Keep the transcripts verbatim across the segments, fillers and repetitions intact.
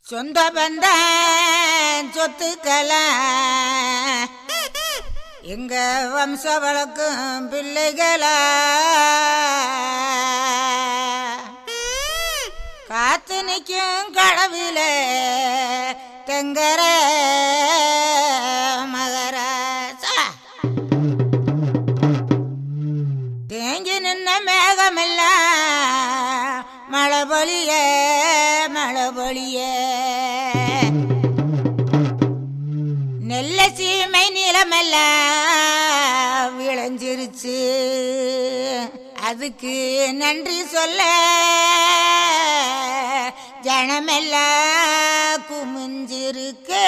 சொந்த பந்த சொத்துக்கள எங்க வம்ச வழக்கும் பிள்ளைகளா காத்து நிற்கும் கடவுள தெங்கர மகராசா தேங்கி நின்ன மேகமெல்லாம் மழை பொழிய மழை பொழிய நெல்ல சீமை நிலமெல்லாம் விளைஞ்சிருச்சு. அதுக்கு நன்றி சொல்ல ஜனமெல்லாம் குமிஞ்சிருக்கு.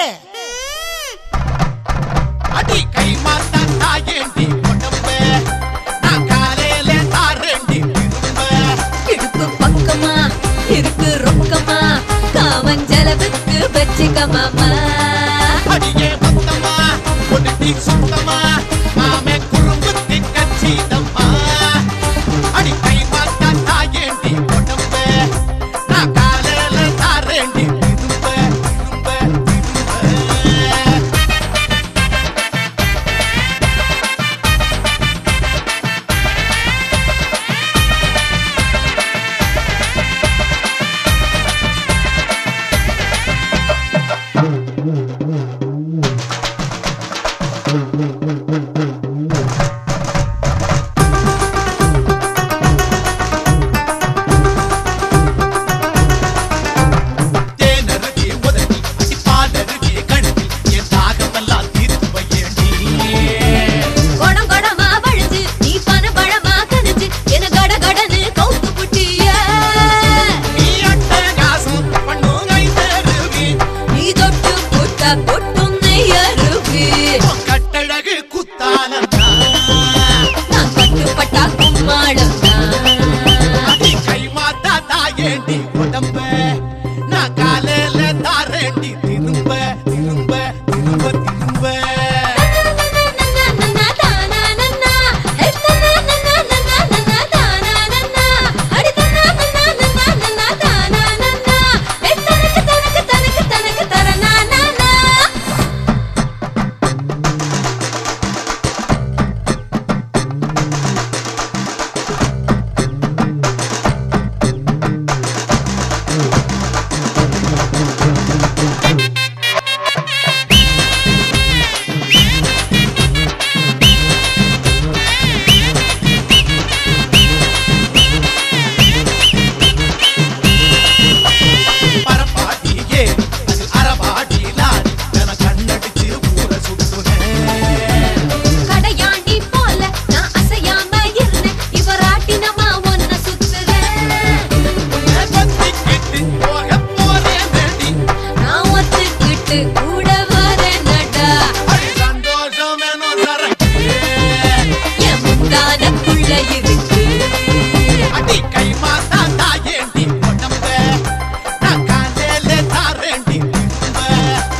அடி கை மாத்தா தாயேண்டி உடம்பு நான் காலையில தாரேண்டி திரும்ப இடுப்பு பக்கமா இருக்கு ரொக்கமா காவஞ்சலவுக்கு வச்சுக்க மாமா. அடியே மொத்தமா ஒடுட்டி சுத்தமா மாமே குறும்புத்தி கச்சிதம்மா. அடி கை மாத்தா தாயேண்டி உடம்பு நான் காலையில தாரேண்டி திரும்ப திரும்ப கட்டழகு குத்தாலந்தா நான் கட்டுப்பட்டா கும்மாளந்தா. அடி கை மாத்தா தாயேண்டி உடம்ப நான் காலையில தாரேண்டி திரும்ப திரும்ப திரும்ப திரும்ப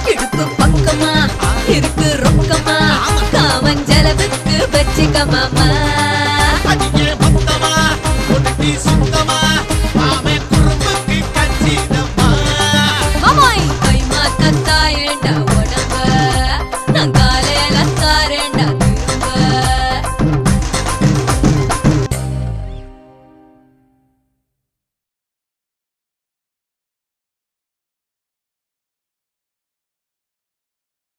இருக்கு ரொக்கமா காவஞ்சலவுக்கு வச்சுக்க மாமா.